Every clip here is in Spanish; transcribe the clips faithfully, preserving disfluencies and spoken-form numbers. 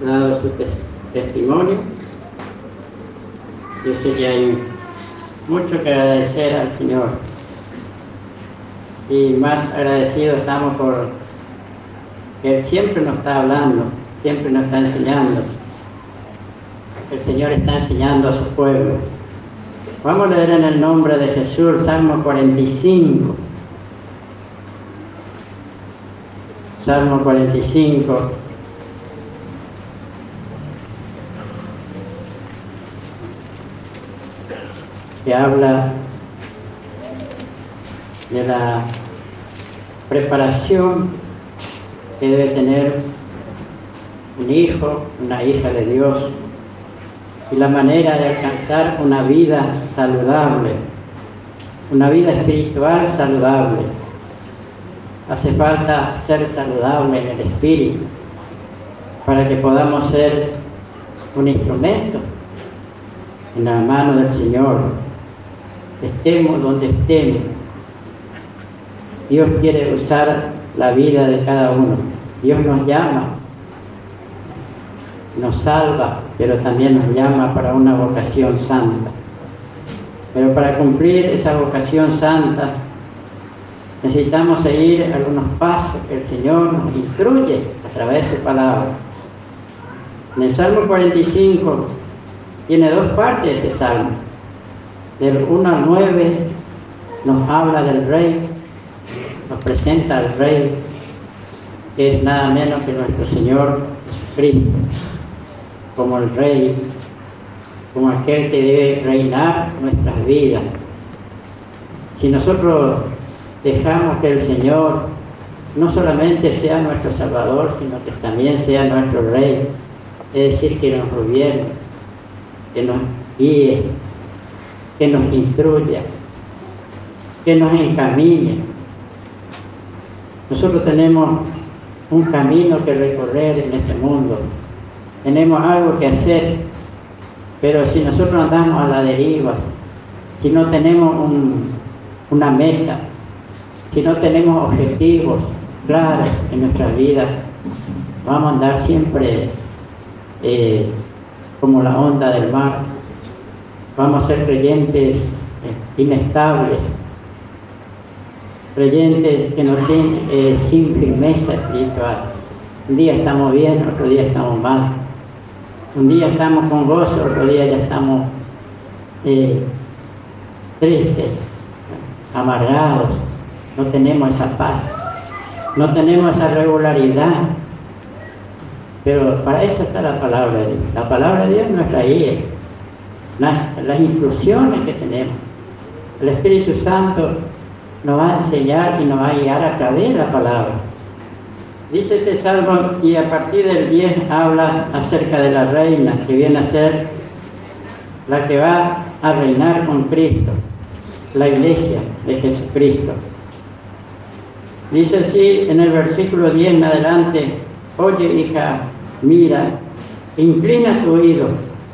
dado su tes- testimonio. Yo sé que hay mucho que agradecer al Señor, y más agradecidos estamos por que Él siempre nos está hablando, siempre nos está enseñando. El Señor está enseñando a su pueblo. Vamos a leer en el nombre de Jesús el Salmo cuarenta y cinco. Salmo cuarenta y cinco. Que habla de la preparación que debe tener un hijo, una hija de Dios, y la manera de alcanzar una vida saludable, una vida espiritual saludable. Hace falta ser saludable en el espíritu para que podamos ser un instrumento en la mano del Señor. Estemos donde estemos, Dios quiere usar la vida de cada uno. Dios nos llama, nos salva, pero también nos llama para una vocación santa. Pero para cumplir esa vocación santa necesitamos seguir algunos pasos que el Señor nos instruye a través de su palabra. En el Salmo cuarenta y cinco tiene dos partes este salmo. Del uno al nueve nos habla del Rey, nos presenta al Rey, que es nada menos que nuestro Señor Jesucristo, como el Rey, como aquel que debe reinar nuestras vidas. Si nosotros dejamos que el Señor no solamente sea nuestro Salvador, sino que también sea nuestro Rey, es decir, que nos gobierne, que nos guíe, que nos instruya, que nos encamine. Nosotros tenemos un camino que recorrer en este mundo, tenemos algo que hacer, pero si nosotros andamos a la deriva, si no tenemos un, una meta, si no tenemos objetivos claros en nuestra vida, vamos a andar siempre eh, como la onda del mar. Vamos a ser creyentes eh, inestables, creyentes que no tienen eh, sin firmeza espiritual. Un día estamos bien, otro día estamos mal. Un día estamos con gozo, otro día ya estamos eh, tristes, amargados. No tenemos esa paz, no tenemos esa regularidad. Pero para eso está la palabra de Dios. La palabra de Dios es nuestra guía, las, las instrucciones que tenemos. El Espíritu Santo nos va a enseñar y nos va a guiar a través de la palabra. Dice este salmo, y a partir del diez habla acerca de la reina, que viene a ser la que va a reinar con Cristo, la iglesia de Jesucristo. Dice así en el versículo diez en adelante: oye, hija, mira, inclina tu oído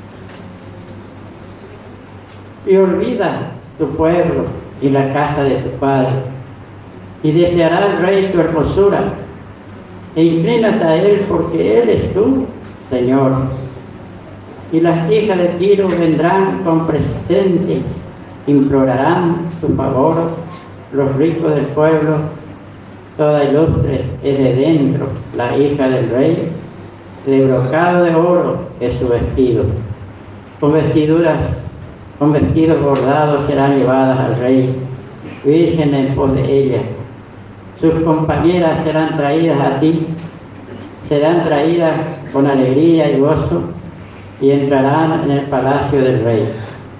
y olvida tu pueblo y la casa de tu padre, y deseará el rey tu hermosura, e inclínate a él, porque él es tu Señor. Y las hijas de Tiro vendrán con presentes, implorarán tu favor. Los ricos del pueblo, toda ilustre es de dentro, la hija del rey, de brocado de oro es su vestido. Con vestiduras, con vestidos bordados serán llevadas al rey, virgen en pos de ella. Sus compañeras serán traídas a ti, serán traídas con alegría y gozo, y entrarán en el palacio del rey.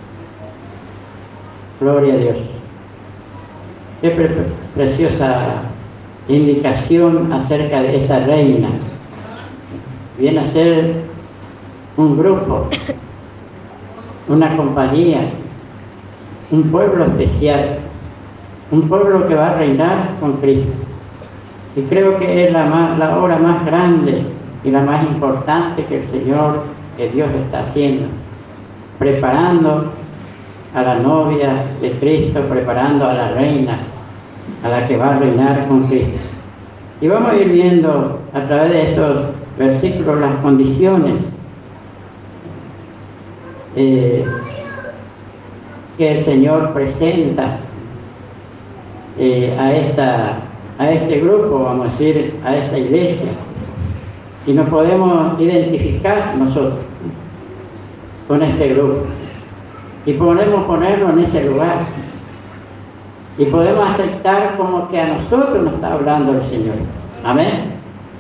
Gloria a Dios. Qué pre preciosa indicación acerca de esta reina. Viene a ser un grupo, una compañía, un pueblo especial, un pueblo que va a reinar con Cristo. Y creo que es la, más, la obra más grande y la más importante que el Señor, que Dios está haciendo, preparando a la novia de Cristo, preparando a la reina, a la que va a reinar con Cristo. Y vamos a ir viendo a través de estos versículos las condiciones eh, que el Señor presenta eh, a, esta, a este grupo, vamos a decir, a esta iglesia. Y nos podemos identificar nosotros con este grupo. Y podemos ponerlo en ese lugar. Y podemos aceptar como que a nosotros nos está hablando el Señor. Amén.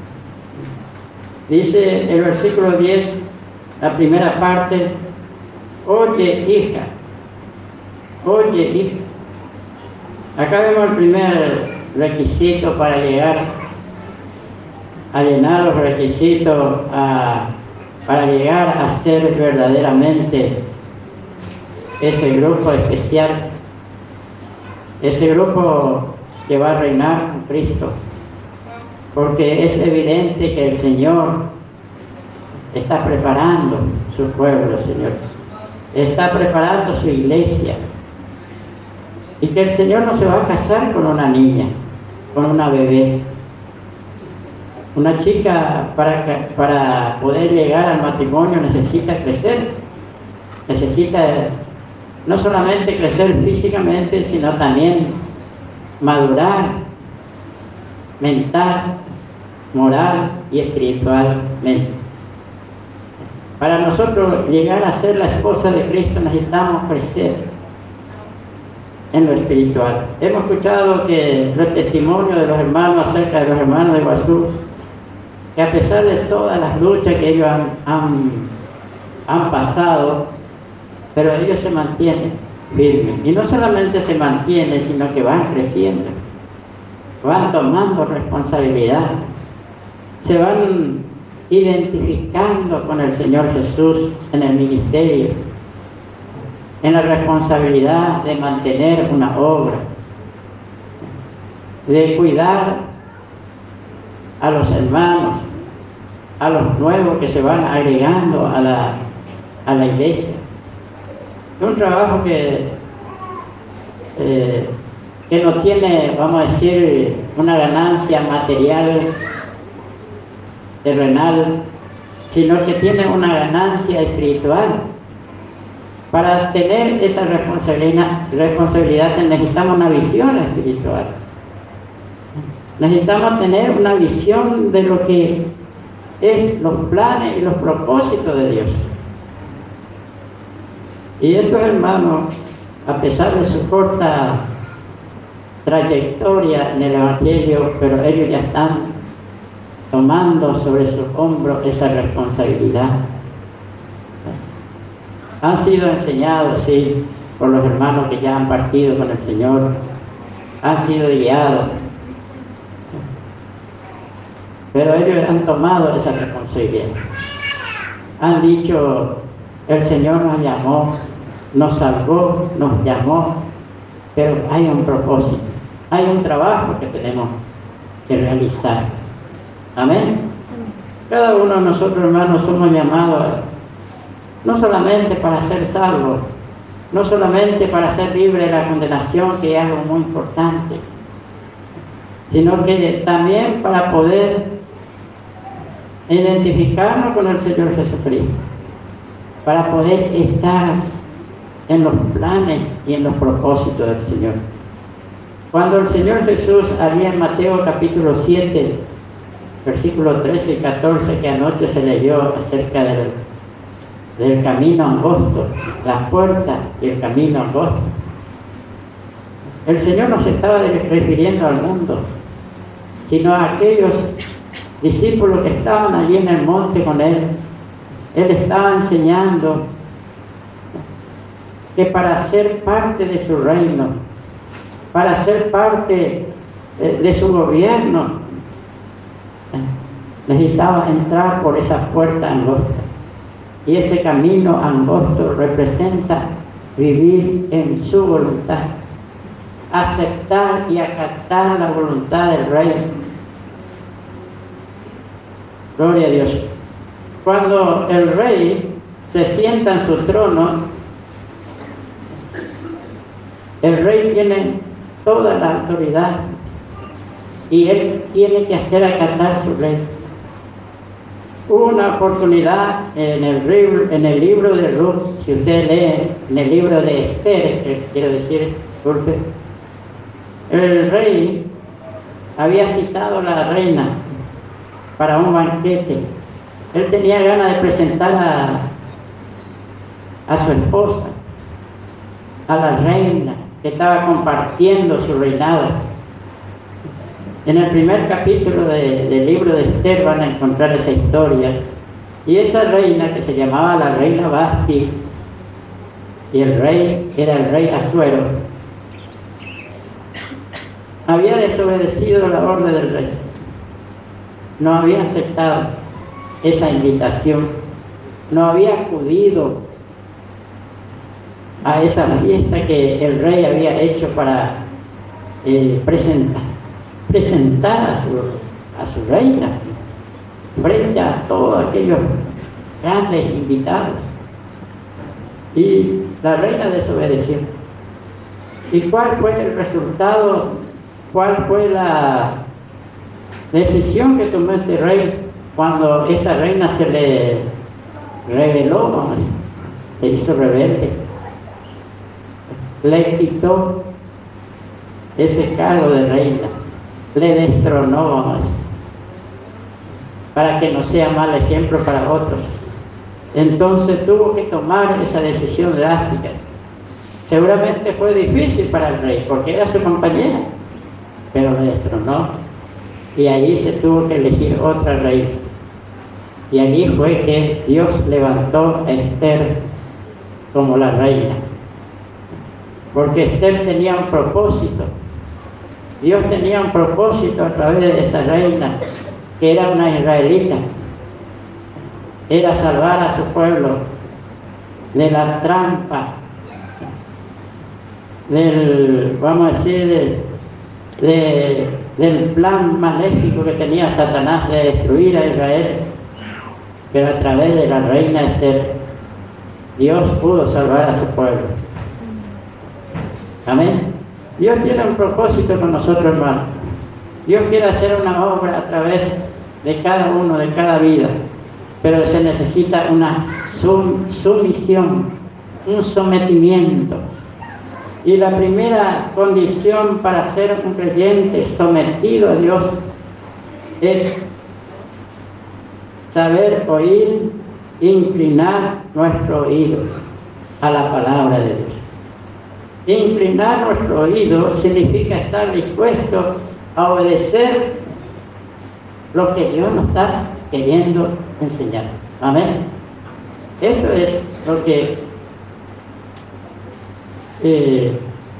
Dice el versículo diez, la primera parte: oye, hija, oye, hija. Acá vemos el primer requisito para llegar a llenar los requisitos a, para llegar a ser verdaderamente ese grupo especial, ese grupo que va a reinar con Cristo, porque es evidente que el Señor está preparando su pueblo, Señor, está preparando su iglesia, y que el Señor no se va a casar con una niña, con una bebé. Una chica para, para poder llegar al matrimonio necesita crecer, necesita no solamente crecer físicamente, sino también madurar mental, moral y espiritualmente. Para nosotros llegar a ser la esposa de Cristo necesitamos crecer en lo espiritual. Hemos escuchado que los testimonios de los hermanos acerca de los hermanos de Guazú, que a pesar de todas las luchas que ellos han, han, han pasado, pero ellos se mantienen firmes. Y no solamente se mantienen, sino que van creciendo, van tomando responsabilidad, se van identificando con el Señor Jesús en el ministerio, en la responsabilidad de mantener una obra, de cuidar a los hermanos, a los nuevos que se van agregando a la, a la iglesia. Es un trabajo que, eh, que no tiene, vamos a decir, una ganancia material, terrenal, sino que tiene una ganancia espiritual. Para tener esa responsabilidad, responsabilidad necesitamos una visión espiritual. Necesitamos tener una visión de lo que es los planes y los propósitos de Dios. Y estos hermanos, a pesar de su corta trayectoria en el Evangelio, pero ellos ya están tomando sobre sus hombros esa responsabilidad. Han sido enseñados, sí, por los hermanos que ya han partido con el Señor, han sido guiados, pero ellos han tomado esa responsabilidad. Han dicho: el Señor nos llamó, nos salvó, nos llamó, pero hay un propósito, hay un trabajo que tenemos que realizar. Amén. Cada uno de nosotros, hermanos, somos llamados no solamente para ser salvos, no solamente para ser libres de la condenación, que es algo muy importante, sino que también para poder identificarnos con el Señor Jesucristo, para poder estar en los planes y en los propósitos del Señor. Cuando el Señor Jesús había en Mateo capítulo siete, versículos trece y catorce, que anoche se leyó acerca del, del camino angosto, la puerta y el camino angosto, el Señor no se estaba refiriendo al mundo, sino a aquellos discípulos que estaban allí en el monte con Él. Él estaba enseñando que para ser parte de su reino, para ser parte de su gobierno, necesitaba entrar por esa puerta angosta. Y ese camino angosto representa vivir en su voluntad, aceptar y acatar la voluntad del Rey. Gloria a Dios. Cuando el Rey se sienta en su trono, el Rey tiene toda la autoridad y Él tiene que hacer acatar su ley. una oportunidad en el, libro, en el libro de Ruth, si usted lee en el libro de Esther, que quiero decir, disculpe, el rey había citado a la reina para un banquete. Él tenía ganas de presentar a, a su esposa, a la reina que estaba compartiendo su reinado. En el primer capítulo de, del libro de Esther van a encontrar esa historia. Y esa reina, que se llamaba la reina Vasti, y el rey era el rey Asuero, había desobedecido la orden del rey. No había aceptado esa invitación, no había acudido a esa fiesta que el rey había hecho para eh, presentar, presentar a su, a su reina frente a todos aquellos grandes invitados. Y la reina desobedeció. ¿Y cuál fue el resultado? ¿Cuál fue la decisión que tomó este rey cuando esta reina se le rebeló, vamos, se hizo rebelde? Le quitó ese cargo de reina, le destronó, vamos, para que no sea mal ejemplo para otros. Entonces tuvo que tomar esa decisión drástica. Seguramente fue difícil para el rey, porque era su compañera, pero le destronó. Y allí se tuvo que elegir otra reina. Y allí fue que Dios levantó a Esther como la reina. Porque Esther tenía un propósito. Dios tenía un propósito a través de esta reina, que era una israelita. Era salvar a su pueblo de la trampa, del, vamos a decir, de, de, del plan maléfico que tenía Satanás de destruir a Israel. Pero a través de la reina Esther, Dios pudo salvar a su pueblo. Amén. Dios tiene un propósito con nosotros, hermanos. Dios quiere hacer una obra a través de cada uno, de cada vida. Pero se necesita una sum, sumisión, un sometimiento. Y la primera condición para ser un creyente sometido a Dios es saber oír, inclinar nuestro oído a la palabra de Dios. Inclinar nuestro oído significa estar dispuesto a obedecer lo que Dios nos está queriendo enseñar. Amén. Esto es lo que eh,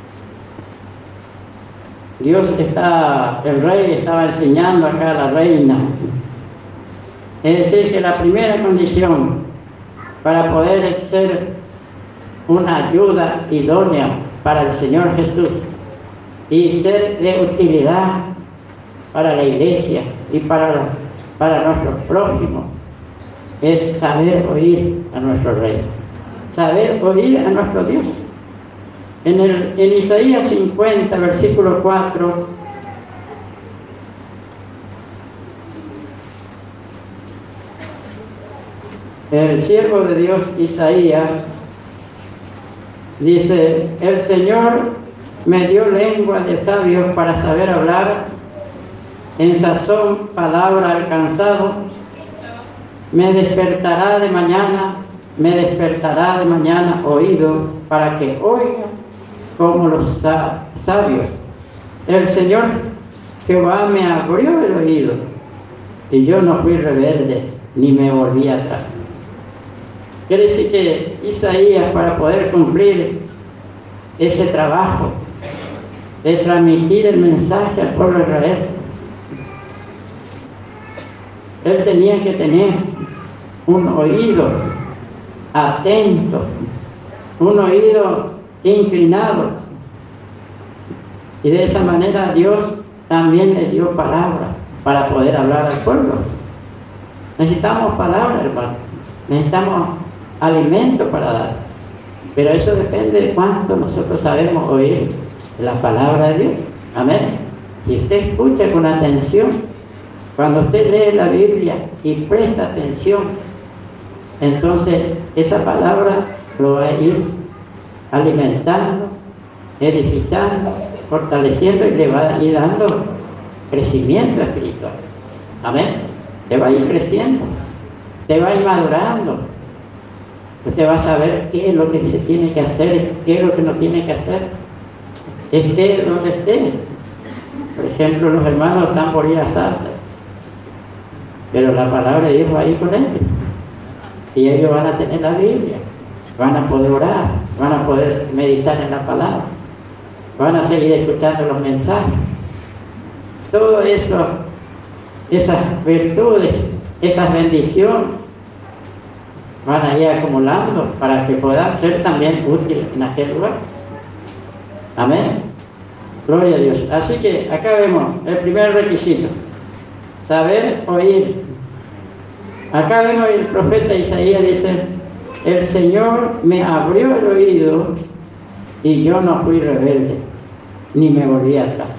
Dios está, el rey estaba enseñando acá a la reina. Es decir, que la primera condición para poder ser una ayuda idónea para el Señor Jesús y ser de utilidad para la iglesia y para, para nuestros prójimos es saber oír a nuestro Rey, saber oír a nuestro Dios. En, el, en Isaías cincuenta, versículo cuatro, el siervo de Dios Isaías dice: el Señor me dio lengua de sabios para saber hablar, en sazón palabra alcanzado. Me despertará de mañana, me despertará de mañana oído, para que oiga como los sabios. El Señor Jehová me abrió el oído, y yo no fui rebelde, ni me volví atrás. Quiere decir que Isaías, para poder cumplir ese trabajo de transmitir el mensaje al pueblo de Israel, él tenía que tener un oído atento, un oído inclinado, y de esa manera Dios también le dio palabra para poder hablar al pueblo. Necesitamos palabra, hermano, necesitamos alimento para dar, pero eso depende de cuánto nosotros sabemos oír la palabra de Dios. Amén. Si usted escucha con atención Cuando usted lee la Biblia y presta atención, entonces esa palabra lo va a ir alimentando, edificando, fortaleciendo y le va a ir dando crecimiento espiritual. Amén. Te va a ir creciendo, te va a ir madurando. Usted va a saber qué es lo que se tiene que hacer, qué es lo que no tiene que hacer. Esté donde esté. Por ejemplo, los hermanos están por ir a Salta, pero la palabra de Dios va a ir con ellos. Y ellos van a tener la Biblia, van a poder orar, van a poder meditar en la palabra, van a seguir escuchando los mensajes. Todo eso, esas virtudes, esas bendiciones, van a ir acumulando para que puedan ser también útiles en aquel lugar. Amén. Gloria a Dios. Así que acá vemos el primer requisito: saber oír. Acá vemos el profeta Isaías dice: el Señor me abrió el oído y yo no fui rebelde, ni me volví atrás.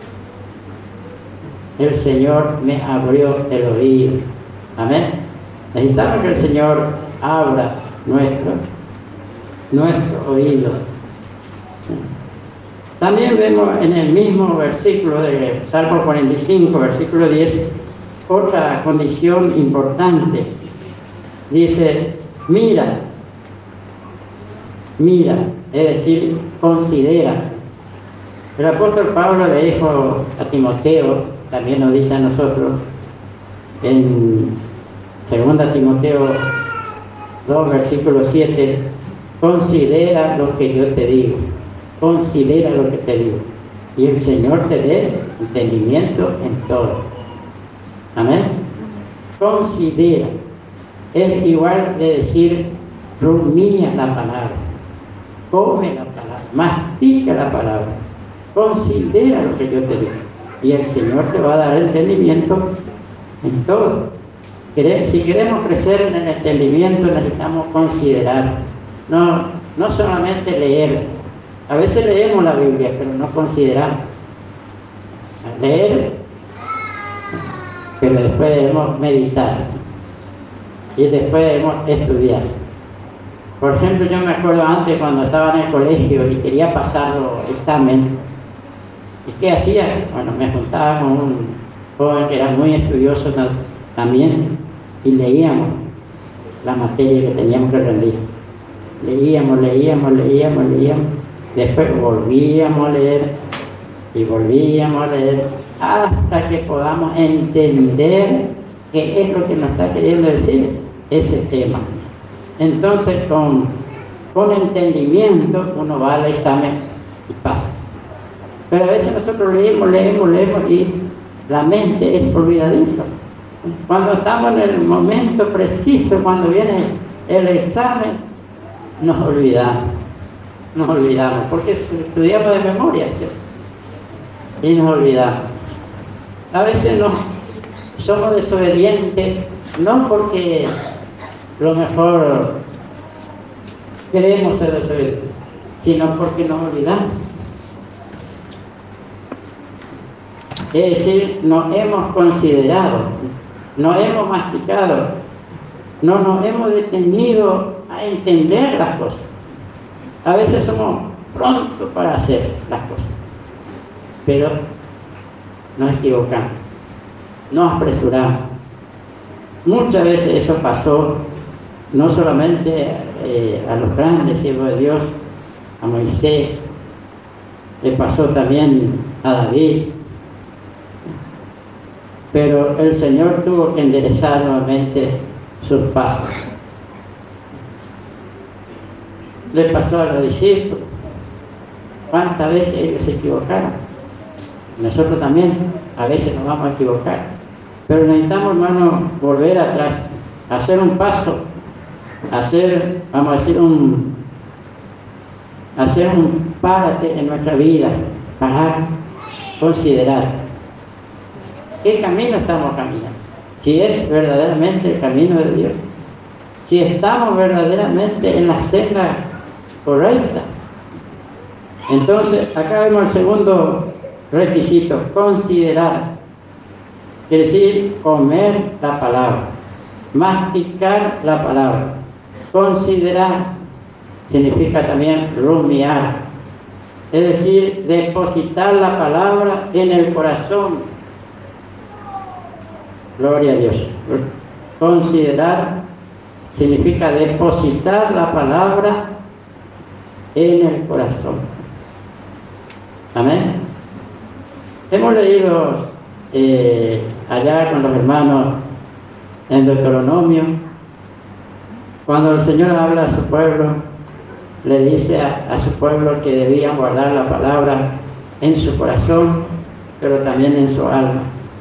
El Señor me abrió el oído. Amén. Necesitamos que el Señor abra nuestro, nuestro oído. También vemos en el mismo versículo de Salmo cuarenta y cinco, versículo diez, otra condición importante. Dice: mira, mira, es decir, considera. El apóstol Pablo le dijo a Timoteo, también nos dice a nosotros, en segunda Timoteo dos, versículo siete, considera lo que yo te digo, considera lo que te digo, y el Señor te dé entendimiento en todo. Amén. Considera, es igual de decir, rumía la palabra, come la palabra, mastica la palabra, considera lo que yo te digo, y el Señor te va a dar entendimiento en todo. Si queremos crecer en el entendimiento, necesitamos considerar, no, no solamente leer. A veces leemos la Biblia, pero no consideramos. Leer, pero después debemos meditar y después debemos estudiar. Por ejemplo, yo me acuerdo antes cuando estaba en el colegio y quería pasar el examen. ¿Y qué hacía? Bueno, me juntaba con un joven que era muy estudioso también y leíamos la materia que teníamos que rendir. Leíamos, leíamos, leíamos, leíamos. Después volvíamos a leer y volvíamos a leer hasta que podamos entender qué es lo que nos está queriendo decir ese tema. Entonces, con, con entendimiento, uno va al examen y pasa. Pero a veces nosotros leemos, leemos, leemos y la mente es olvidadiza. Cuando estamos en el momento preciso, cuando viene el examen, nos olvidamos. Nos olvidamos, porque estudiamos de memoria, ¿cierto? Y nos olvidamos. A veces no, somos desobedientes, no porque lo mejor queremos ser desobedientes, sino porque nos olvidamos. Es decir, nos hemos considerado, nos hemos masticado, no nos hemos detenido a entender las cosas. A veces somos prontos para hacer las cosas, pero nos equivocamos, nos apresuramos. Muchas veces eso pasó no solamente eh, a los grandes siervos de Dios, a Moisés, le pasó también a David, pero el Señor tuvo que enderezar nuevamente sus pasos. Le pasó a los discípulos. ¿Cuántas veces ellos se equivocaron? Nosotros también a veces nos vamos a equivocar, pero necesitamos, hermano, volver atrás, hacer un paso, hacer, vamos a decir, un hacer un párate en nuestra vida, parar, considerar qué camino estamos caminando, si es verdaderamente el camino de Dios, si estamos verdaderamente en la senda correcta. Entonces, acá vemos el segundo requisito: considerar. quiere decir comer la palabra, masticar la palabra, considerar, significa también rumiar, es decir, depositar la palabra en el corazón. Gloria a Dios. Considerar significa depositar la palabra en el corazón. Amén. Hemos leído eh, allá con los hermanos en Deuteronomio, cuando el Señor habla a su pueblo, le dice a, a su pueblo que debían guardar la palabra en su corazón, pero también en su alma.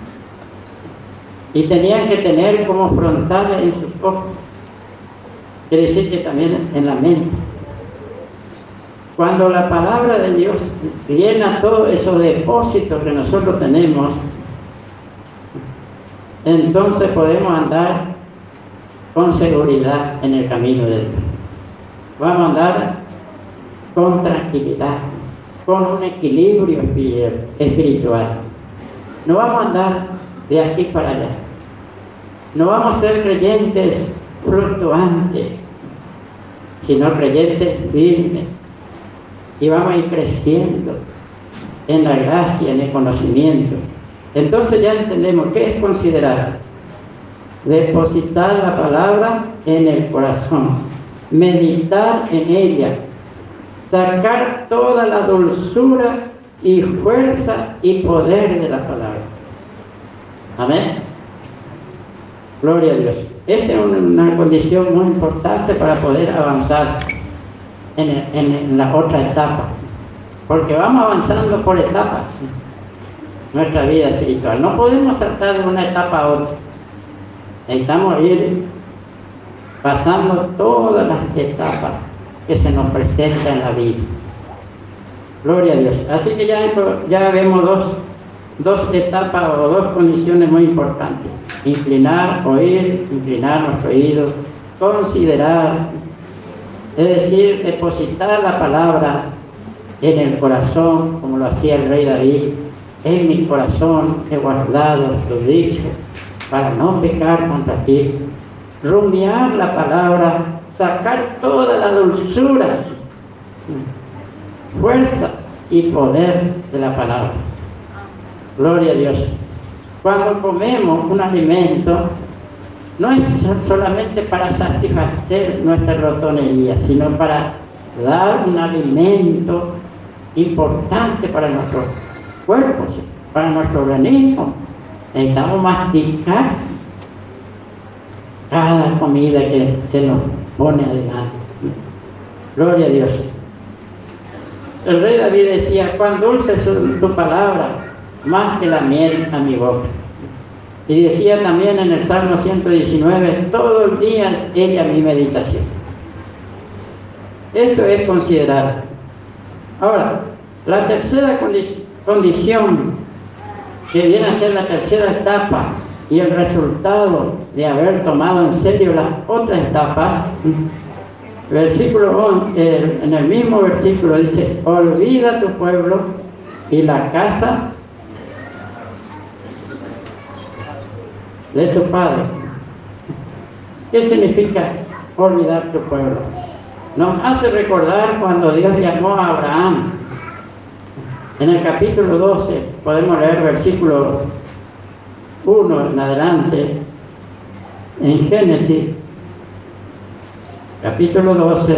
Y tenían que tener como frontales en sus ojos. Quiere decir que también en la mente. Cuando la palabra de Dios llena todos esos depósitos que nosotros tenemos, entonces podemos andar con seguridad en el camino de Dios. Vamos a andar con tranquilidad, con un equilibrio espiritual. No vamos a andar de aquí para allá. No vamos a ser creyentes fluctuantes, sino creyentes firmes. Y vamos a ir creciendo en la gracia, en el conocimiento. Entonces ya entendemos qué es considerar. Depositar la palabra en el corazón, meditar en ella, sacar toda la dulzura y fuerza y poder de la palabra. Amén. Gloria a Dios. Esta es una condición muy importante para poder avanzar en, en, en la otra etapa, porque vamos avanzando por etapas nuestra vida espiritual. No podemos saltar de una etapa a otra. Necesitamos ir pasando todas las etapas que se nos presentan en la vida. Gloria a Dios. Así que ya, ya vemos dos, dos etapas o dos condiciones muy importantes. Inclinar, oír, inclinar nuestro oído, considerar, es decir, depositar la palabra en el corazón, como lo hacía el rey David. En mi corazón he guardado tu dicho para no pecar contra ti. Rumiar la palabra, sacar toda la dulzura, fuerza y poder de la palabra. Gloria a Dios. Cuando comemos un alimento, no es solamente para satisfacer nuestra glotonería, sino para dar un alimento importante para nuestro cuerpo, para nuestro organismo. Necesitamos masticar cada comida que se nos pone adelante. Gloria a Dios. El rey David decía: cuán dulce es tu palabra, más que la miel a mi boca. Y decía también en el Salmo ciento diecinueve: todo el día es ella mi meditación. Esto es considerar. Ahora, la tercera condi- condición, que viene a ser la tercera etapa y el resultado de haber tomado en serio las otras etapas, versículo once, en el mismo versículo dice: olvida tu pueblo y la casa de tu padre. ¿Qué significa olvidar tu pueblo? Nos hace recordar cuando Dios llamó a Abraham. En el capítulo doce podemos leer versículo uno en adelante, en Génesis capítulo doce.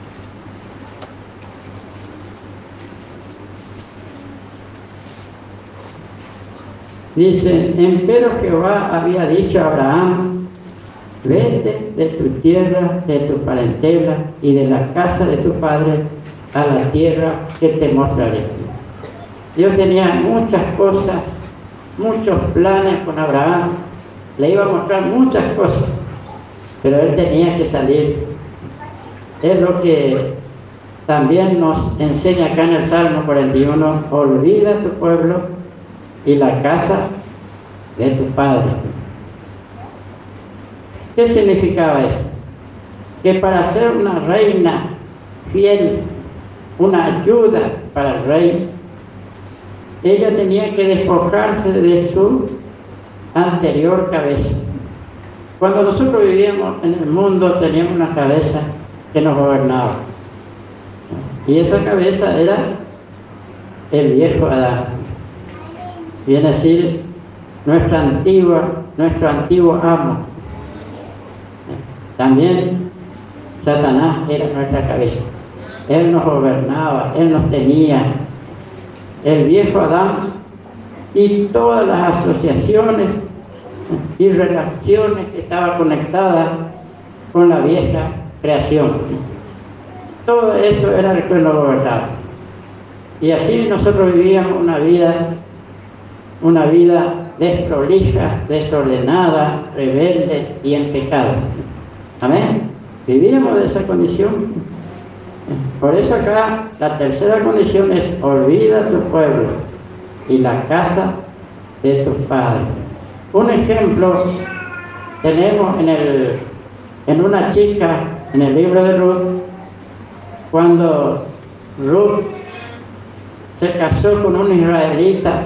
Dice: empero Jehová había dicho a Abraham: vete de tu tierra, de tu parentela y de la casa de tu padre a la tierra que te mostraré. Dios tenía muchas cosas, muchos planes con Abraham. Le iba a mostrar muchas cosas, pero él tenía que salir. Es lo que también nos enseña acá en el Salmo cuarenta y uno: olvida tu pueblo y la casa de tu padre. ¿Qué significaba eso? Que para ser una reina fiel, una ayuda para el rey, ella tenía que despojarse de su anterior cabeza. Cuando nosotros vivíamos en el mundo teníamos una cabeza que nos gobernaba. Y esa cabeza era el viejo Adán. Viene a decir nuestra antigua, nuestro antiguo amo. También Satanás era nuestra cabeza. Él nos gobernaba, él nos tenía. El viejo Adán y todas las asociaciones y relaciones que estaban conectadas con la vieja creación. Todo eso era el que nos gobernaba. Y así nosotros vivíamos una vida, una vida desprolija, desordenada, rebelde y en pecado. Amén. Vivíamos de esa condición. Por eso acá la tercera condición es: olvida tu pueblo y la casa de tus padres. Un ejemplo tenemos en, el, en una chica en el libro de Ruth, cuando Ruth se casó con un israelita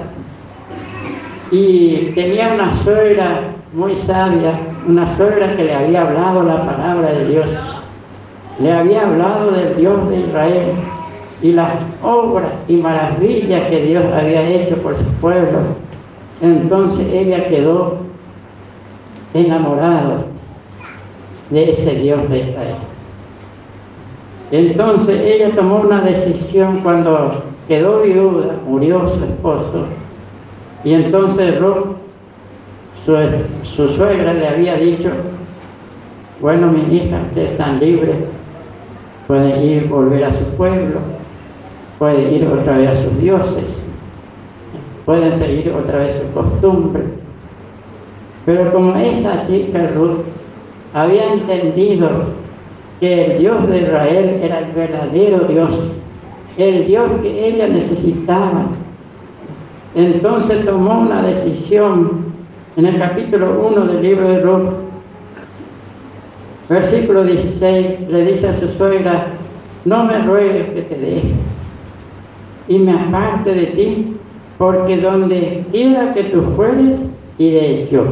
y tenía una suegra muy sabia, una suegra que le había hablado la palabra de Dios, le había hablado del Dios de Israel y las obras y maravillas que Dios había hecho por su pueblo. Entonces ella quedó enamorada de ese Dios de Israel. Entonces ella tomó una decisión cuando quedó viuda, murió su esposo, y entonces Ruth, su, su suegra, le había dicho: bueno, mis hijas, ustedes están libres, pueden ir, volver a su pueblo, pueden ir otra vez a sus dioses, pueden seguir otra vez su costumbre. Pero como esta chica Ruth había entendido que el Dios de Israel era el verdadero Dios, el Dios que ella necesitaba, entonces tomó una decisión. En el capítulo uno del libro de Ruth, versículo dieciséis, le dice a su suegra: no me ruegues que te deje y me aparte de ti, porque donde quiera que tú fueres, iré yo,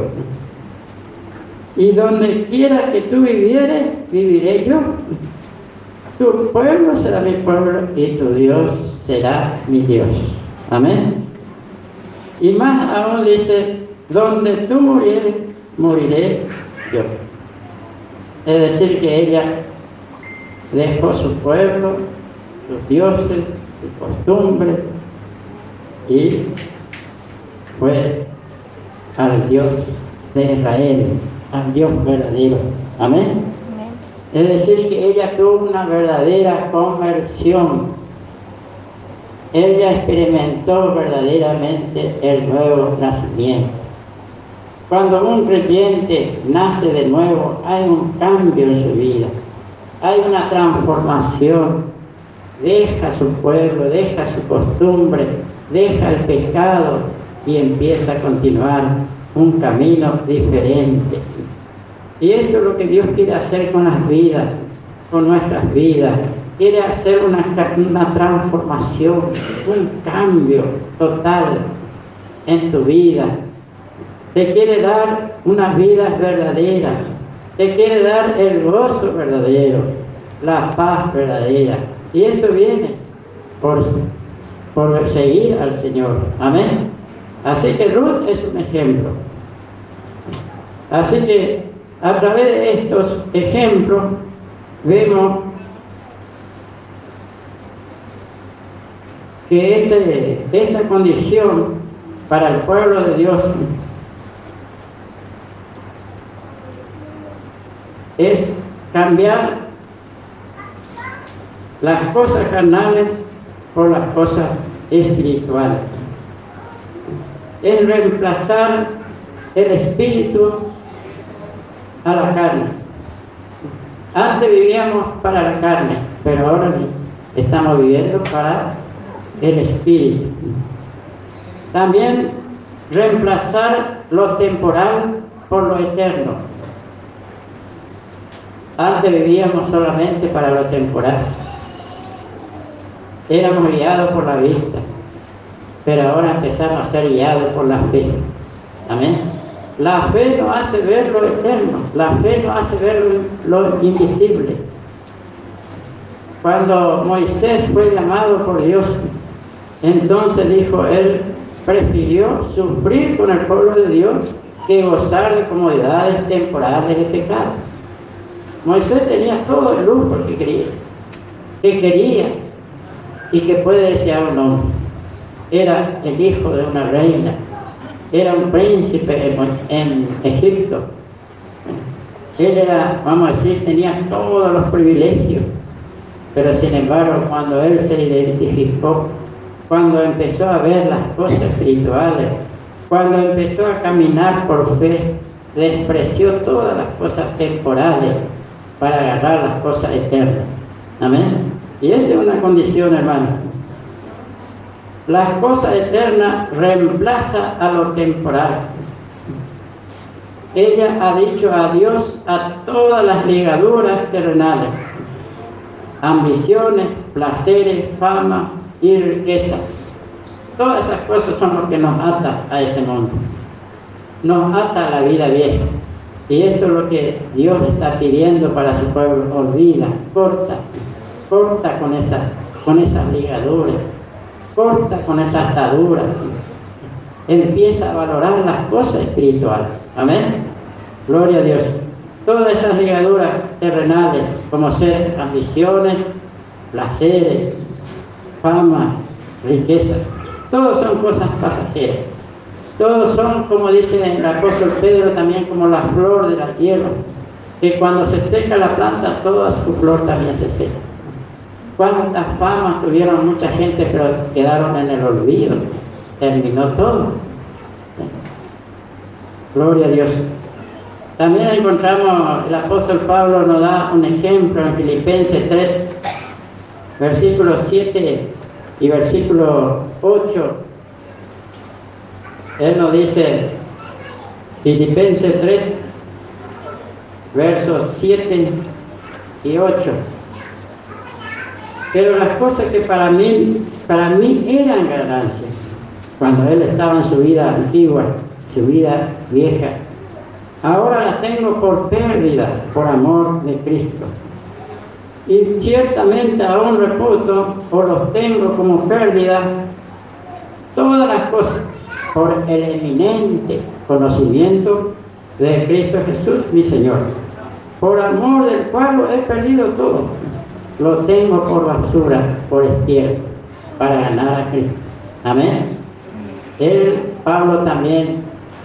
y donde quiera que tú vivieres, viviré yo. Tu pueblo será mi pueblo y tu Dios será mi Dios. Amén. Y más aún dice: donde tú murieres, moriré yo. Es decir, que ella dejó su pueblo, sus dioses, su costumbre, y fue al Dios de Israel, al Dios verdadero. Amén. Amén. Es decir, que ella tuvo una verdadera conversión. Ella experimentó verdaderamente el nuevo nacimiento. Cuando un creyente nace de nuevo, hay un cambio en su vida, hay una transformación. Deja su pueblo, deja su costumbre, deja el pecado y empieza a continuar un camino diferente. Y esto es lo que Dios quiere hacer con las vidas, con nuestras vidas. Quiere hacer una, una transformación, un cambio total en tu vida. Te quiere dar unas vidas verdaderas, te quiere dar el gozo verdadero, la paz verdadera. Y esto viene por, por seguir al Señor. Amén. Así que Ruth es un ejemplo. Así que a través de estos ejemplos vemos que este, esta condición para el pueblo de Dios es cambiar las cosas carnales por las cosas espirituales. Es reemplazar el espíritu a la carne. Antes vivíamos para la carne, pero ahora estamos viviendo para el espíritu. También reemplazar lo temporal por lo eterno. Antes vivíamos solamente para lo temporal. Éramos guiados por la vista, pero ahora empezamos a ser guiados por la fe. Amén. La fe no hace ver lo eterno, la fe no hace ver lo invisible. Cuando Moisés fue llamado por Dios, entonces dijo, él prefirió sufrir con el pueblo de Dios que gozar de comodidades temporales de pecado. Moisés tenía todo el lujo que quería, que quería y que puede desear un hombre. Era el hijo de una reina, era un príncipe en, en Egipto. Él era, vamos a decir, tenía todos los privilegios, pero sin embargo, cuando él se identificó, cuando empezó a ver las cosas espirituales, cuando empezó a caminar por fe, despreció todas las cosas temporales para agarrar las cosas eternas. Amén. Y esta es una condición, hermano. Las cosas eternas reemplazan a lo temporal. Ella ha dicho adiós a todas las ligaduras terrenales, ambiciones, placeres, fama y riqueza. Todas esas cosas son lo que nos ata a este mundo. Nos ata a la vida vieja. Y esto es lo que Dios está pidiendo para su pueblo. Olvida, corta, corta con esas, con esas ligaduras, corta con esas ataduras. Empieza a valorar las cosas espirituales. Amén. Gloria a Dios. Todas estas ligaduras terrenales, como ser ambiciones, placeres, fama, riqueza, todos son cosas pasajeras. Todos son, como dice el apóstol Pedro, también como la flor de la tierra, que cuando se seca la planta, toda su flor también se seca. Cuántas famas tuvieron mucha gente, pero quedaron en el olvido. Terminó todo. Gloria a Dios. También encontramos, el apóstol Pablo nos da un ejemplo en Filipenses tres, versículos siete y versículo ocho. Él nos dice, Filipenses tres, versos siete y ocho. Pero las cosas que para mí, para mí eran ganancias, cuando él estaba en su vida antigua, su vida vieja, ahora las tengo por pérdida, por amor de Cristo. Y ciertamente aún reputo, o los tengo como pérdida, todas las cosas, por el eminente conocimiento de Cristo Jesús, mi Señor, por amor del cual lo he perdido todo, lo tengo por basura, por estiércol, para ganar a Cristo. Amén. Él, Pablo, también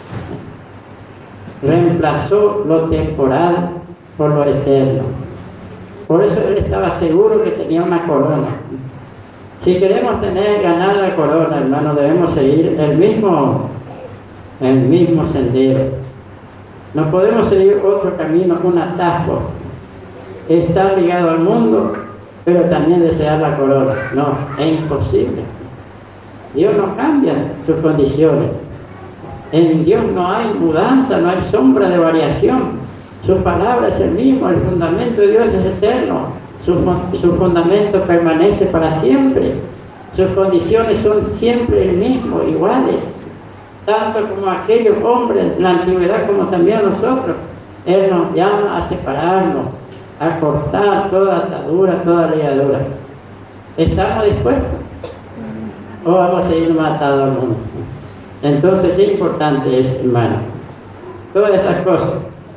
reemplazó lo temporal por lo eterno. Por eso él estaba seguro que tenía una corona. Si queremos tener, ganar la corona, hermano, debemos seguir el mismo, el mismo sendero. No podemos seguir otro camino, un atajo. Estar ligado al mundo, pero también desear la corona. No, es imposible. Dios no cambia sus condiciones. En Dios no hay mudanza, no hay sombra de variación. Su palabra es el mismo, el fundamento de Dios es eterno. Su, su fundamento permanece para siempre. Sus condiciones son siempre el mismo, iguales. Tanto como aquellos hombres en la antigüedad como también nosotros. Él nos llama a separarnos, a cortar toda atadura, toda ligadura. ¿Estamos dispuestos? ¿O vamos a seguir matados al mundo? Entonces, qué importante es, hermano, todas estas cosas.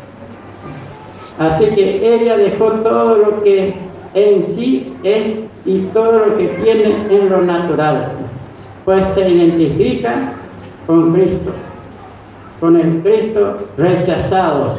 Así que ella dejó todo lo que en sí es y todo lo que tiene en lo natural, pues se identifica con Cristo, con el Cristo rechazado.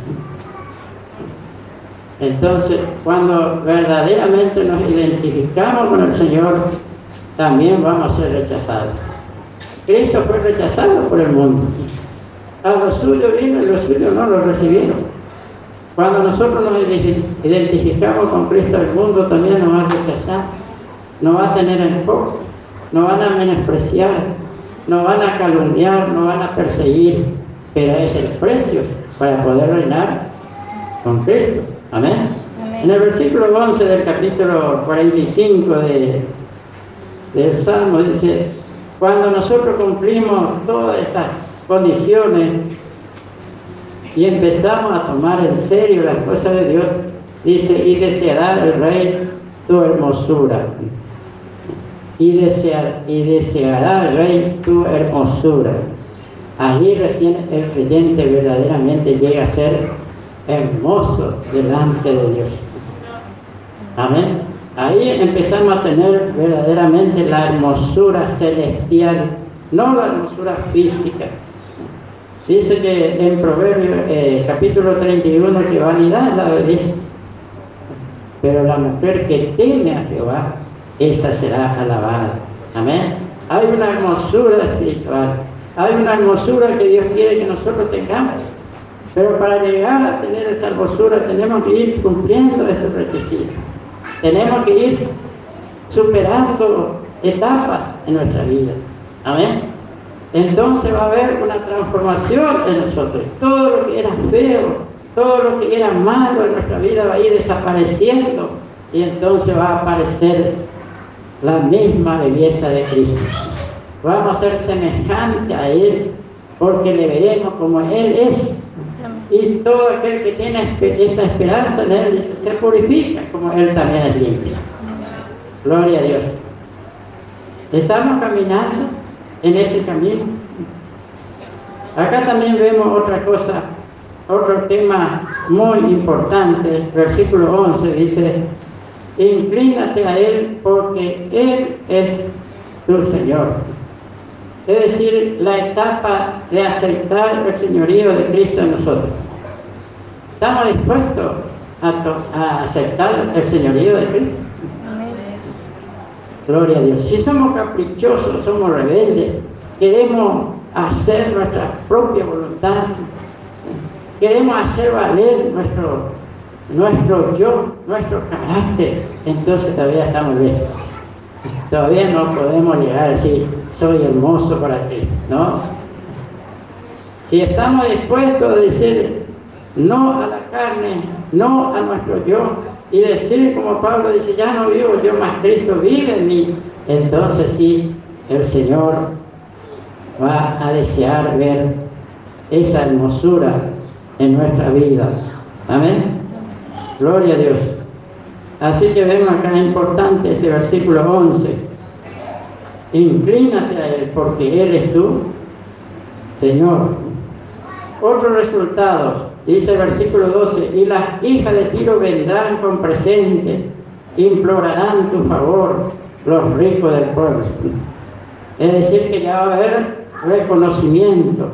Entonces, cuando verdaderamente nos identificamos con el Señor, también vamos a ser rechazados. Cristo fue rechazado por el mundo. A los suyos vino y los suyos no lo recibieron. Cuando nosotros nos identificamos con Cristo, el mundo también nos va a rechazar, nos va a tener en poco, nos van a menospreciar, nos van a calumniar, nos van a perseguir, pero es el precio para poder reinar con Cristo. Amén. Amén. En el versículo once del capítulo cuarenta y cinco de, del Salmo dice, cuando nosotros cumplimos todas estas condiciones, y empezamos a tomar en serio las cosas de Dios, dice, y deseará el rey tu hermosura. Y, desear, y deseará el rey tu hermosura. Allí recién el creyente verdaderamente llega a ser hermoso delante de Dios. Amén. Ahí empezamos a tener verdaderamente la hermosura celestial, no la hermosura física. Dice que en Proverbios eh, capítulo treinta y uno que vanidad es la belleza, pero la mujer que teme a Jehová, esa será alabada. Amén. Hay una hermosura espiritual, hay una hermosura que Dios quiere que nosotros tengamos, pero para llegar a tener esa hermosura tenemos que ir cumpliendo estos requisitos. Tenemos que ir superando etapas en nuestra vida. Amén. Entonces va a haber una transformación en nosotros. Todo lo que era feo, todo lo que era malo en nuestra vida va a ir desapareciendo, y entonces va a aparecer la misma belleza de Cristo. Vamos a ser semejantes a Él, porque le veremos como Él es. Y todo aquel que tiene esta esperanza en Él, dice, se purifica como Él también es limpio. Gloria a Dios. Estamos caminando en ese camino. Acá también vemos otra cosa, otro tema muy importante. Versículo once dice, inclínate a Él porque Él es tu Señor. Es decir, la etapa de aceptar el señorío de Cristo en nosotros. ¿Estamos dispuestos a, a aceptar el señorío de Cristo? Gloria a Dios. Si somos caprichosos, somos rebeldes, queremos hacer nuestra propia voluntad, queremos hacer valer nuestro, nuestro yo, nuestro carácter, entonces todavía estamos lejos. Todavía no podemos llegar a decir, soy hermoso para ti, ¿no? Si estamos dispuestos a decir no a la carne, no a nuestro yo, y decir como Pablo dice, ya no vivo yo, más Cristo vive en mí, entonces sí, el Señor va a desear ver esa hermosura en nuestra vida. Amén. Gloria a Dios. Así que vemos acá importante este versículo once. Inclínate a Él porque Él es tu Señor. Otros resultados, dice el versículo doce, y las hijas de Tiro vendrán con presente, implorarán tu favor, los ricos del pueblo. Es decir, que ya va a haber reconocimiento.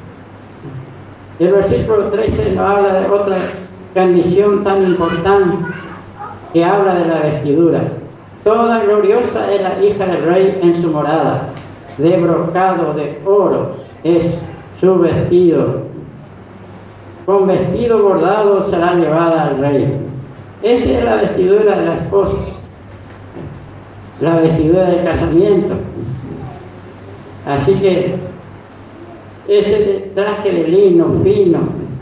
El versículo trece nos habla de otra condición tan importante, que habla de la vestidura. Toda gloriosa es la hija del rey en su morada, de brocado de oro es su vestido, con vestido bordado será llevada al rey. Esta es la vestidura de la esposa, la vestidura del casamiento. Así que este traje de lino fino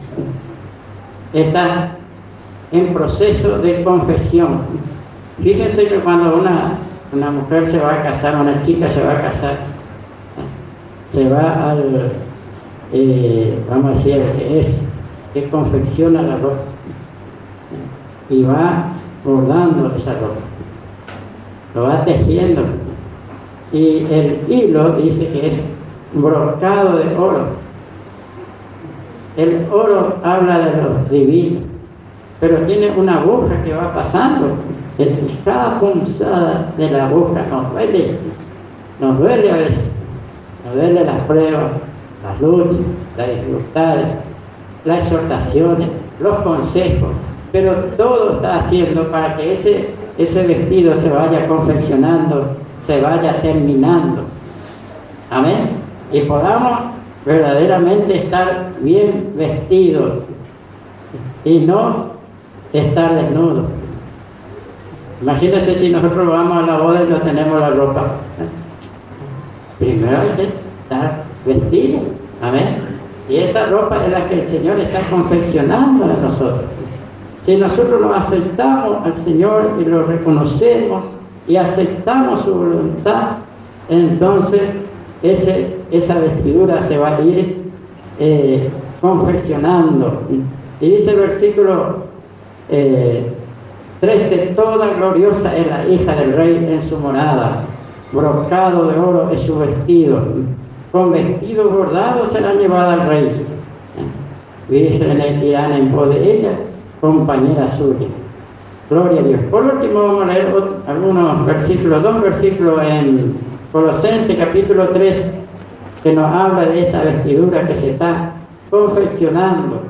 está en proceso de confesión. Fíjense que cuando una, una mujer se va a casar, una chica se va a casar, se va al, eh, vamos a decir, que es, que confecciona la ropa y va bordando esa ropa, lo va tejiendo, y el hilo dice que es brocado de oro. El oro habla de lo divino, pero tiene una aguja que va pasando. Cada punzada de la aguja nos duele, nos duele a veces, nos duele las pruebas, las luchas, las dificultades, las exhortaciones, los consejos, pero todo está haciendo para que ese, ese vestido se vaya confeccionando, se vaya terminando. Amén. Y podamos verdaderamente estar bien vestidos y no estar desnudos. Imagínense si nosotros vamos a la boda y no tenemos la ropa. Primero hay que estar vestidos. Amén. Y esa ropa es la que el Señor está confeccionando en nosotros. Si nosotros lo aceptamos al Señor y lo reconocemos y aceptamos su voluntad, entonces ese, esa vestidura se va a ir eh, confeccionando. Y dice el versículo eh, trece, toda gloriosa es la hija del rey en su morada, brocado de oro es su vestido, con vestido bordado será llevada al rey. Virgen irán en pos de ella, compañera suya. Gloria a Dios. Por último vamos a leer otro, algunos versículos, dos versículos en Colosenses capítulo tres, que nos habla de esta vestidura que se está confeccionando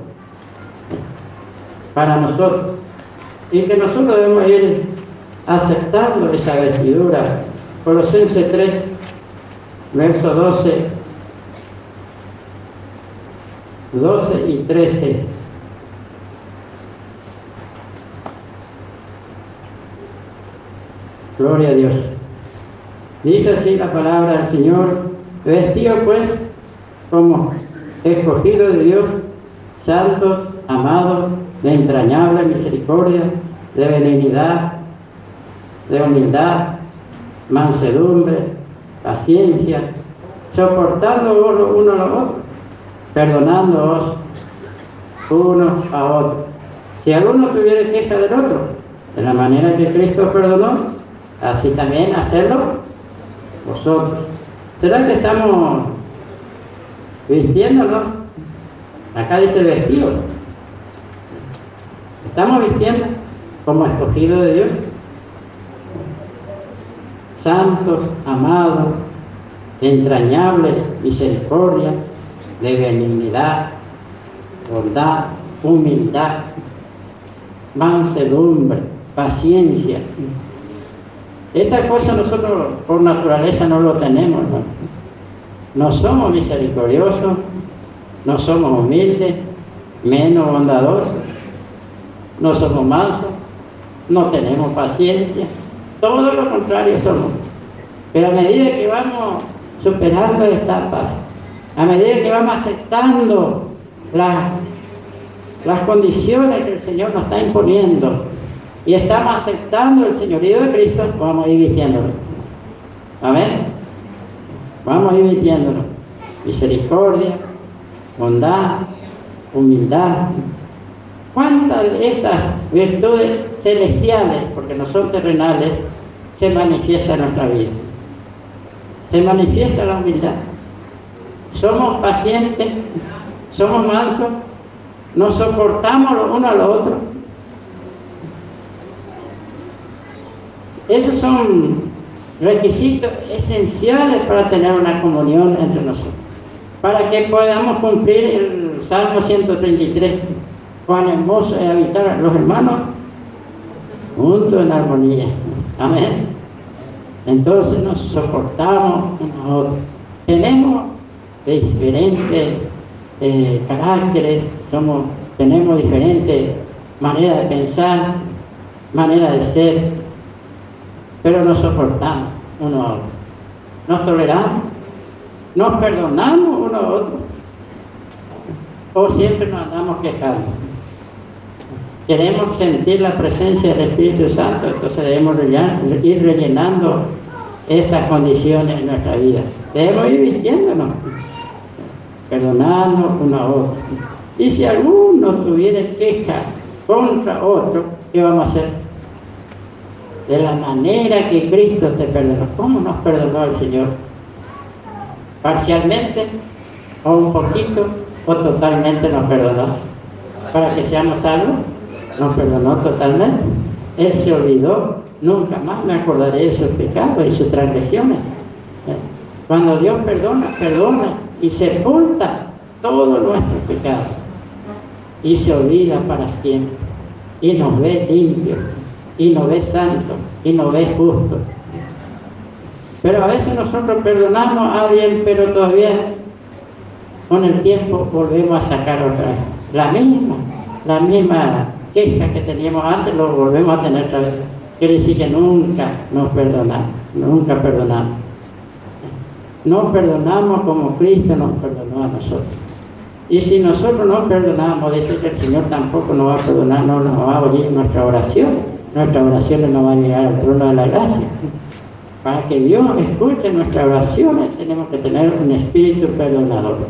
para nosotros y que nosotros debemos ir aceptando esa vestidura. Colosenses tres, verso doce, doce y trece. Gloria a Dios. Dice así la palabra del Señor: vestido pues como escogido de Dios, santos, amados, de entrañable misericordia, de benignidad, de humildad, mansedumbre, paciencia, soportándoos uno a los otros, perdonándoos unos a otros. Si alguno tuviera queja del otro, de la manera que Cristo perdonó, así también hacerlo vosotros. ¿Será que estamos vistiéndonos? Acá dice vestidos. ¿Estamos vistiendo como escogidos de Dios? Santos, amados, entrañables, misericordia, de benignidad, bondad, humildad, mansedumbre, paciencia. Esta cosa nosotros por naturaleza no lo tenemos, ¿no? No somos misericordiosos, no somos humildes, menos bondadosos, no somos mansos, no tenemos paciencia, todo lo contrario somos. Pero a medida que vamos superando etapas, a medida que vamos aceptando las, las condiciones que el Señor nos está imponiendo y estamos aceptando el señorío de Cristo, vamos a ir vistiéndolo. Amén. Vamos a ir vistiéndolo. Misericordia, bondad, humildad. ¿Cuántas de estas virtudes celestiales, porque no son terrenales, se manifiestan en nuestra vida? Se manifiesta la humildad. Somos pacientes, somos mansos, nos soportamos los unos a los otros. Esos son requisitos esenciales para tener una comunión entre nosotros, para que podamos cumplir el Salmo ciento treinta y tres. Cuán hermoso es habitar a los hermanos juntos en armonía. Amén. Entonces nos soportamos unos a otros. Tenemos diferentes eh, caracteres, somos, tenemos diferentes maneras de pensar, maneras de ser, pero nos soportamos unos a otros. Nos toleramos, nos perdonamos unos a otros, o siempre nos andamos quejando. Queremos sentir la presencia del Espíritu Santo, entonces debemos ir rellenando estas condiciones en nuestra vida. Debemos ir vistiéndonos, perdonando uno a otro. Y si alguno tuviera queja contra otro, ¿qué vamos a hacer? De la manera que Cristo te perdonó. ¿Cómo nos perdonó el Señor? ¿Parcialmente? ¿O un poquito? ¿O totalmente nos perdonó? Para que seamos salvos, nos perdonó totalmente. Él se olvidó. Nunca más me acordaré de sus pecados y sus transgresiones. Cuando Dios perdona, perdona y sepulta todos nuestros pecados y se olvida para siempre y nos ve limpios y nos ve santos y nos ve justos. Pero a veces nosotros perdonamos a alguien, pero todavía con el tiempo volvemos a sacar otra vez la misma, la misma queja que teníamos antes, lo volvemos a tener otra vez. Quiere decir que nunca nos perdonamos, nunca perdonamos. No perdonamos como Cristo nos perdonó a nosotros. Y si nosotros no perdonamos, dice que el Señor tampoco nos va a perdonar, no nos va a oír nuestra oración. Nuestra oración no va a llegar al trono de la gracia. Para que Dios escuche nuestras oraciones, tenemos que tener un espíritu perdonador.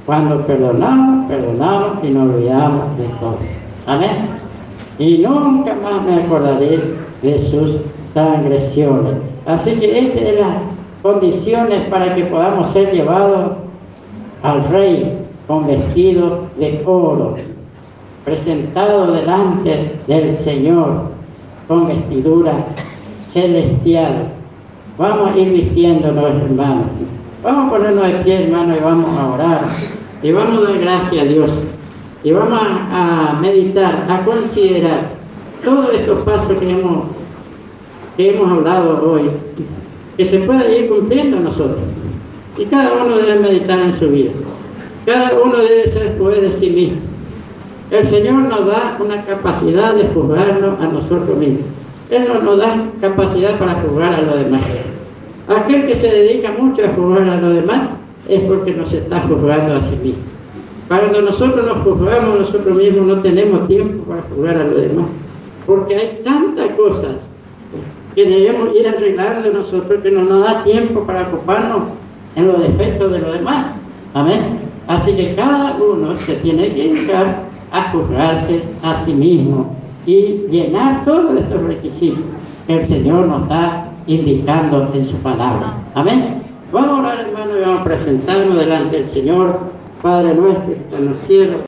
Cuando perdonamos, perdonamos y nos olvidamos de todo. Amén. Y nunca más me acordaré de sus transgresiones. Así que estas son las condiciones para que podamos ser llevados al Rey con vestido de oro, presentado delante del Señor con vestidura celestial. Vamos a ir vistiéndonos, hermanos. Vamos a ponernos de pie, hermanos, y vamos a orar. Y vamos a dar gracias a Dios. Y vamos a, a meditar, a considerar todos estos pasos que hemos, que hemos hablado hoy, que se pueda ir cumpliendo nosotros. Y cada uno debe meditar en su vida. Cada uno debe ser juez de sí mismo. El Señor nos da una capacidad de juzgarnos a nosotros mismos. Él no nos da capacidad para juzgar a los demás. Aquel que se dedica mucho a juzgar a los demás es porque nos está juzgando a sí mismo. Cuando nosotros nos juzgamos a nosotros mismos no tenemos tiempo para juzgar a los demás. Porque hay tantas cosas que debemos ir arreglando nosotros que no nos da tiempo para ocuparnos en los defectos de los demás. Amén. Así que cada uno se tiene que dedicar a juzgarse a sí mismo y llenar todos estos requisitos que el Señor nos está indicando en su palabra. Amén. Vamos a orar, hermano, y vamos a presentarnos delante del Señor. Padre nuestro que está en los cielos.